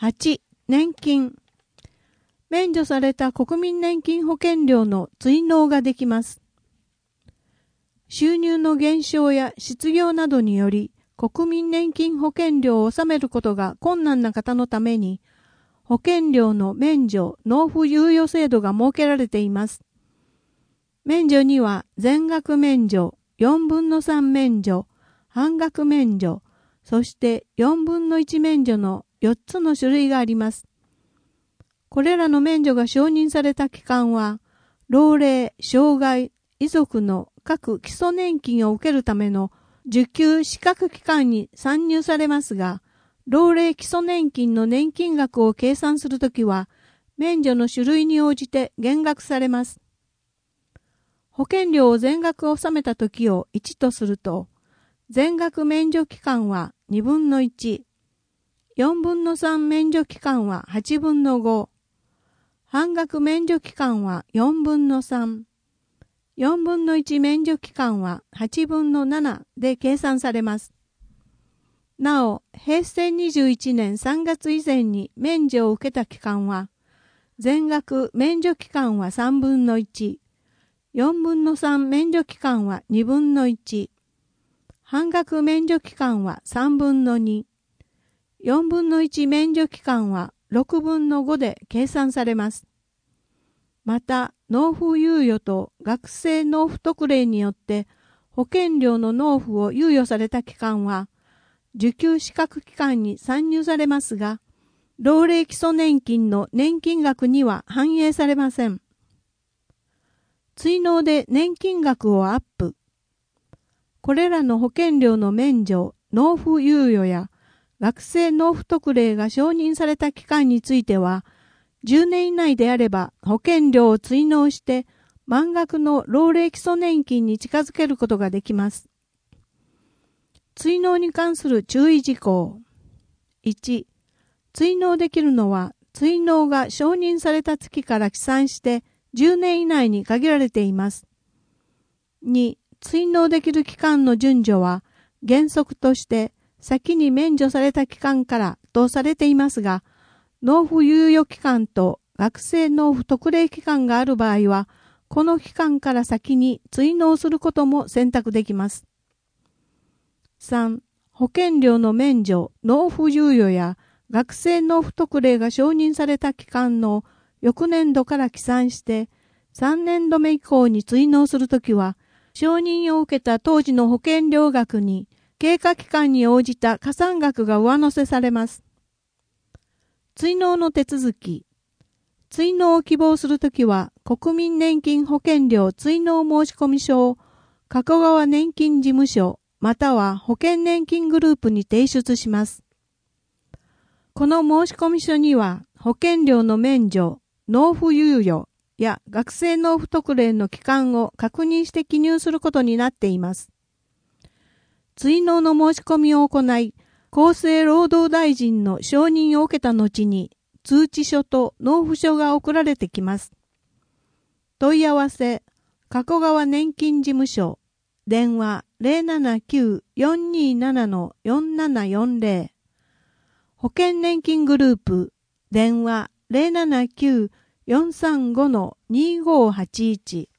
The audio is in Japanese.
8、年金。免除された国民年金保険料の追納ができます。収入の減少や失業などにより国民年金保険料を納めることが困難な方のために保険料の免除・納付猶予制度が設けられています。免除には全額免除、4分の3免除、半額免除、そして4分の1免除の4つの種類があります。これらの免除が承認された期間は、老齢、障害、遺族の各基礎年金を受けるための受給資格期間に算入されますが、老齢基礎年金の年金額を計算するときは、免除の種類に応じて減額されます。保険料を全額納めたときを1とすると、全額免除期間は2分の1、4分の3免除期間は8分の5、半額免除期間は4分の3、4分の1免除期間は8分の7で計算されます。なお、平成21年3月以前に免除を受けた期間は、全額免除期間は3分の1、4分の3免除期間は2分の1、半額免除期間は3分の2、4分の1免除期間は6分の5で計算されます。また、納付猶予と学生納付特例によって保険料の納付を猶予された期間は、受給資格期間に算入されますが、老齢基礎年金の年金額には反映されません。追納で年金額をアップ。これらの保険料の免除、納付猶予や学生納付特例が承認された期間については、10年以内であれば保険料を追納して満額の老齢基礎年金に近づけることができます。追納に関する注意事項。1、追納できるのは追納が承認された月から起算して10年以内に限られています。2、追納できる期間の順序は原則として先に免除された期間からとされていますが、納付猶予期間と学生納付特例期間がある場合は、この期間から先に追納することも選択できます。3、保険料の免除、納付猶予や学生納付特例が承認された期間の翌年度から起算して3年度目以降に追納するときは、承認を受けた当時の保険料額に経過期間に応じた加算額が上乗せされます。追納の手続き。追納を希望するときは、国民年金保険料追納申込書を加古川年金事務所または保険年金グループに提出します。この申込書には、保険料の免除、納付猶予や学生納付特例の期間を確認して記入することになっています。追納の申し込みを行い、厚生労働大臣の承認を受けた後に、通知書と納付書が送られてきます。問い合わせ、加古川年金事務所、電話 079-427-4740、保険年金グループ、電話 079-435-2581